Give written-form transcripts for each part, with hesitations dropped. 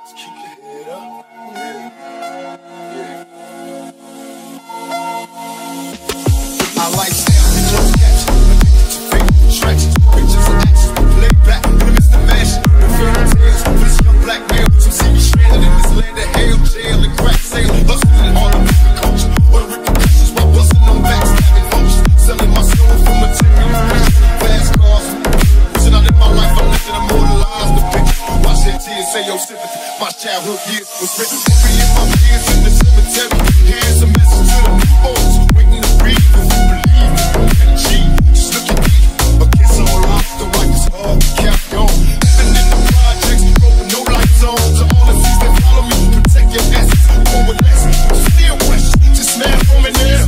Keep your head up. Yeah. Yeah. I like sound and close caption. Addicted to fake distractions. Pictures and actions. Play back. Limits the mansion. The fairy tales. For this young black man. Some see me stranded in this land of hell. Jail and crack sale. Hustling in all of the culture. Or the repercussions while busting on backstabbing functions. Selling my soul for material riches. Fast cars. Listen, I live my life. I'm living immortalized. The picture. Watch that tears say your sympathy. My childhood years was written for me and my peers in the cemetery. Here's a message to the newborns waiting to breathe. If you believe in energy, just look at me. A kiss all off the white is hard to count on. Living in the projects, broke with no lights on. To all the seas that follow me, protect your essence. Born with lessons, still questions. Just smile for me now.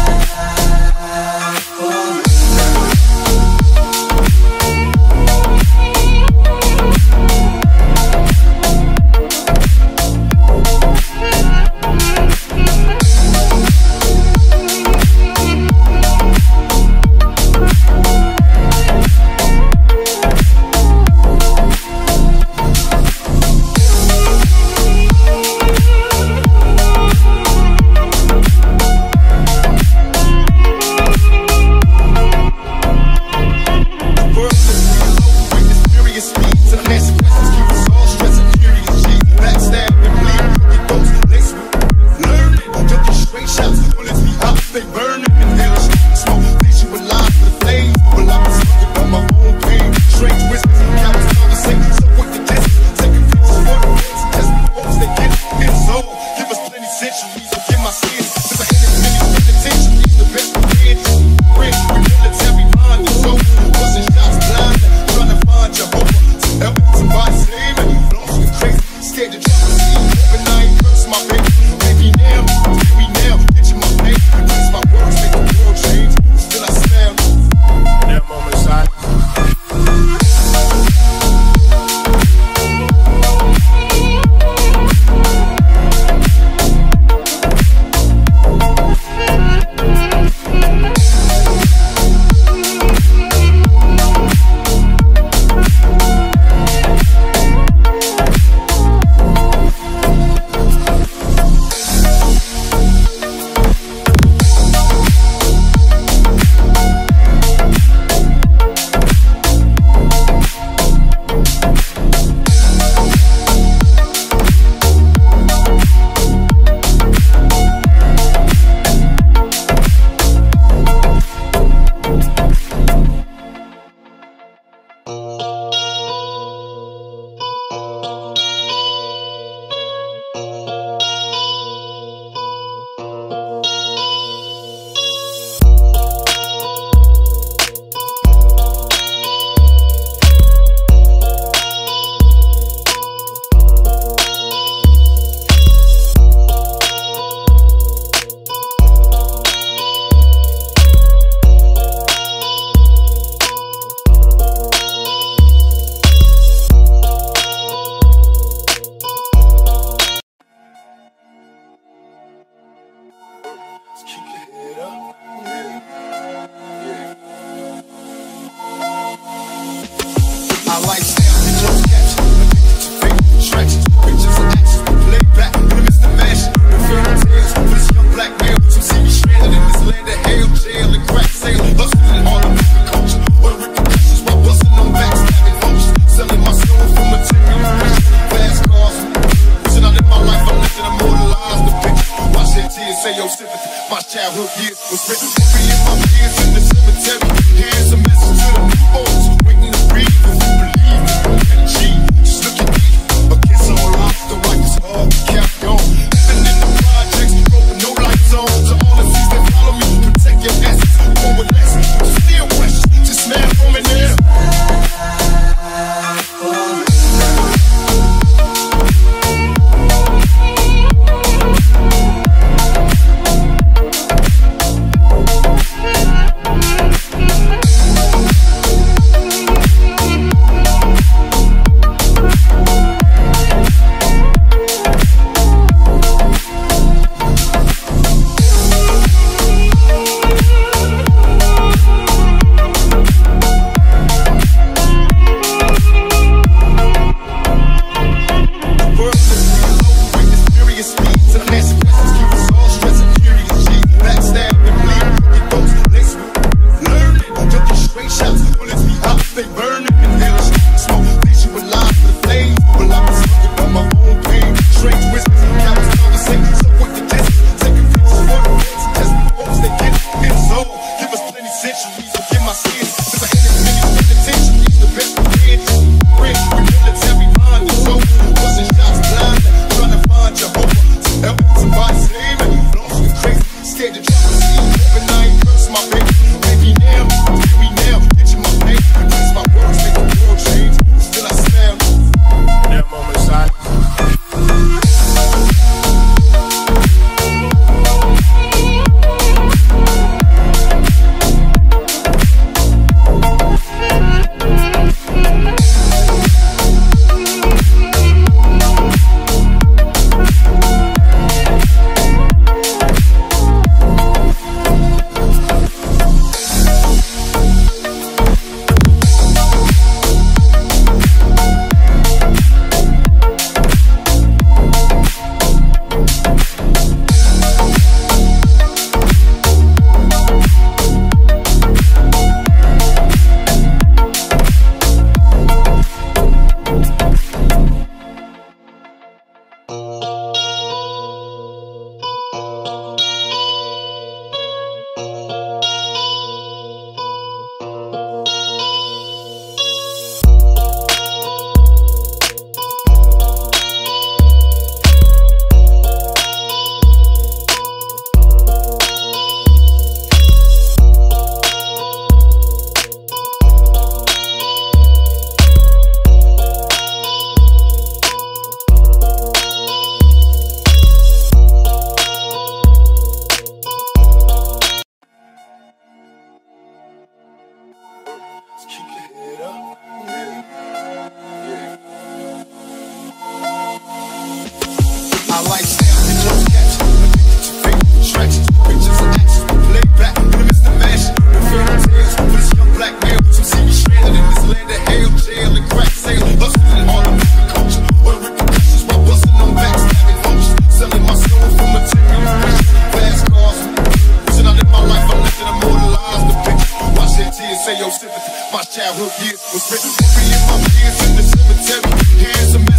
Keep your head up. Yeah. Yeah. I like sound and close caption. Addicted to fake distractions. Pictures and actions. Play back. Limits the mansion. The fairy tales. For this young black man. Some see me stranded in this land of hell. Jail and crack sale. Hustling in all of the culture. Or the repercussions while busting on backstabbing functions. Selling my soul for material riches. Fast cars. Listen, I live my life. I'm living immortalized. The picture. Watch that tears say your sympathy. My childhood years was written for me and my peers in the cemetery. Here's a message to the newborns waiting to breathe. If you believe in my peers in the cemetery. Here's a message.